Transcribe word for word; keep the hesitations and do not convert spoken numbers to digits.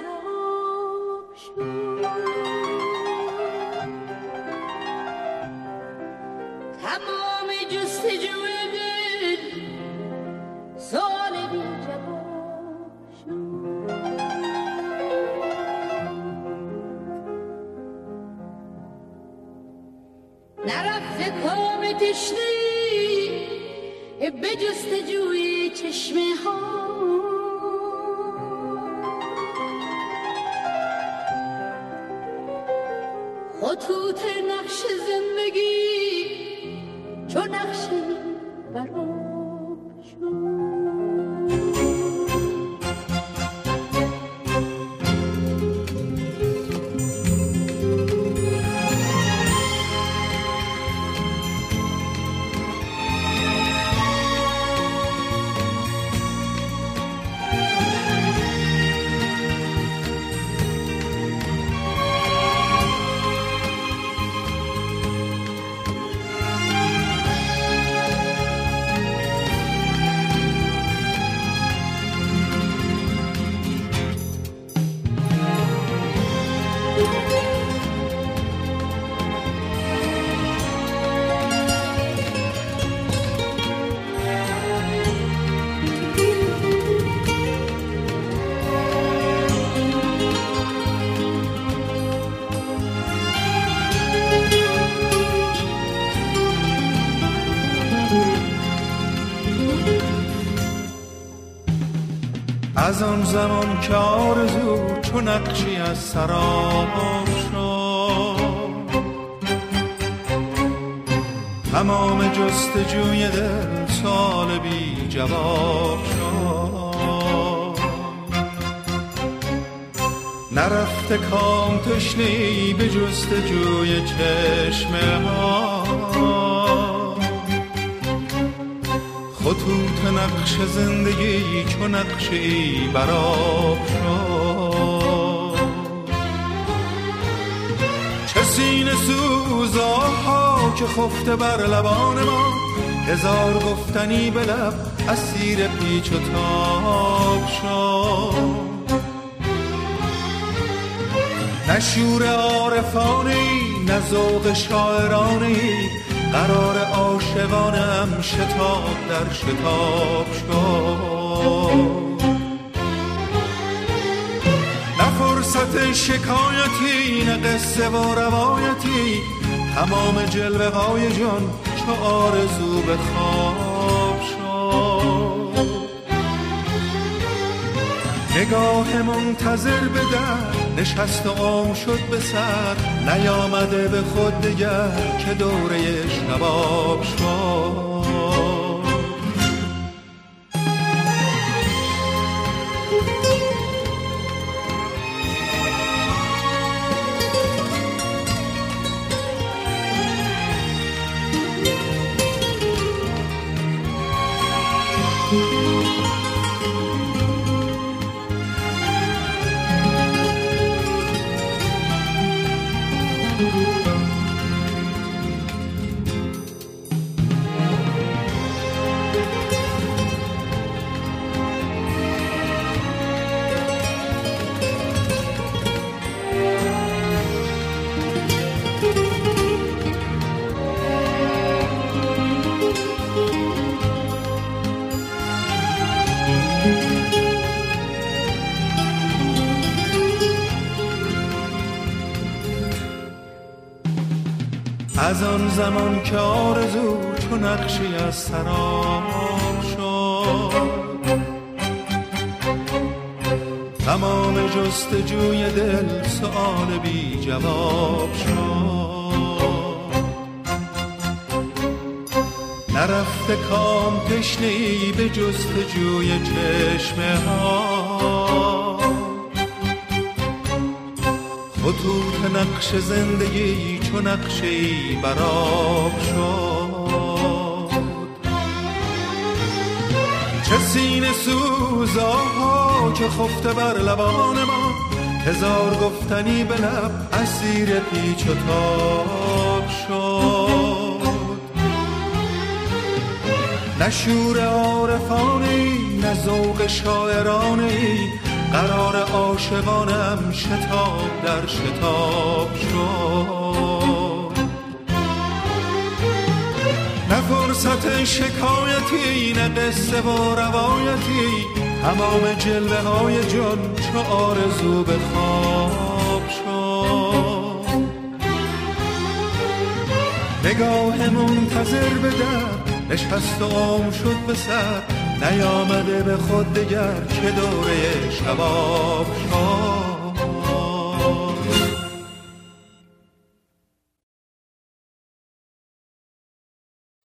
سراب شد. تمام جستجوی دل سوال بی جواب شد. نرفته کام تشنه‌ای به جستجوی چشمه ها، خطوط نقش زندگی چو نقشی براب شد. از آن زمان که آرزو چو نقشی از سراب شد، تمام جستجوی دل سوال بی جواب شد. نرفته کام تشنه‌ای به جستجوی چشمه ها، خطوط نقش زندگی چو نقشی براب شد. چه سینه سوزاها که خفته بر لبان ما، هزار گفتنی به لب اسیر پیچ و تاب شد. نه شور عارفانه‌ای نه ذوق شاعرانه‌ای، قرار عاشقانم شتاب در شتاب شد. نه فرصت شکایتی نه قصه و روایتی، تمام جلوه های جان چو آرزو به خواب شد. نگاه منتظر به در نشست و عام شد به سر، نیامده به خود دگر که دوره شباب شد. از آن زمان که آرزو چو نقشی از سراب شد، تمام جستجوی دل سؤال بی جواب شد. نرفته کام تشنه‌ای به جستجوی چشمه ها، خطوط نقش زندگی چو نقشی براب شد. چه سینه سوزاها که خفته بر لبان ما، هزار گفتنی به لب اسیر پیچ و تاب شد. نه شور عارفانی نه ذوق شاعرانی، قرار عاشقانم شتاب در شتاب شد. نه فرصت شکایتی نه قصه و روایتی، تمام جلوه های جان چو آرزو به خواب شد. نگاه منتظر به در نشست و عام شد به سر، نیامده به خود دگر که دوره شباب شد.